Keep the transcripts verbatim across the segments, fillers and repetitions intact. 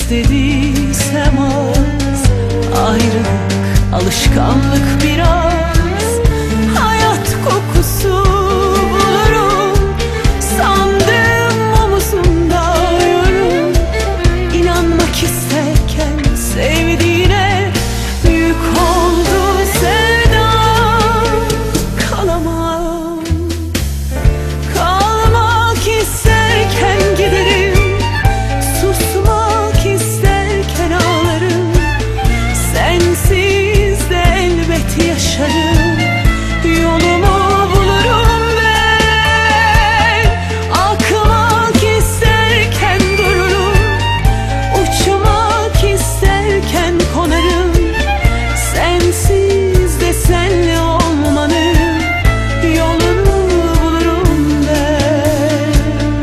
istediysem az. Ayrılık alışkanlık biraz, hayat kokusu bulurum. Sandım omuzumda uyurum. İnanmak isterken sevdiğine büyük oldu sevdam. Kalamam, kalmak isterken giderim. Susmak isterken ağlarım. Sensiz de elbet yaşarım. Yolumu bulurum ben. Akmak isterken dururum. Uçmak isterken konarım. Sensiz de senle olmanın yolunu bulurum ben.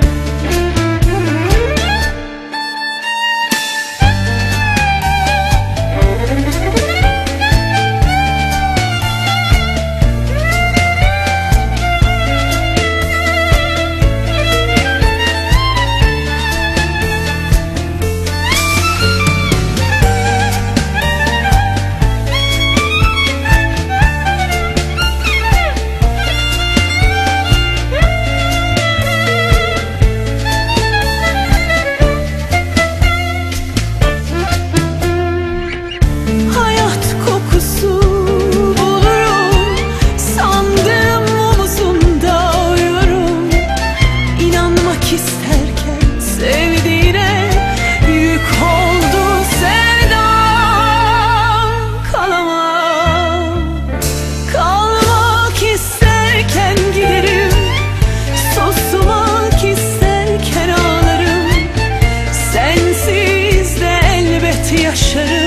Hayat kokusu bulurum. Sandım omuzumda uyurum. İnanmak isterken sevdiğine yük oldu sevdam. Kalamam, kalmak isterken giderim. Susmak isterken ağlarım. Sensiz de elbet yaşarım.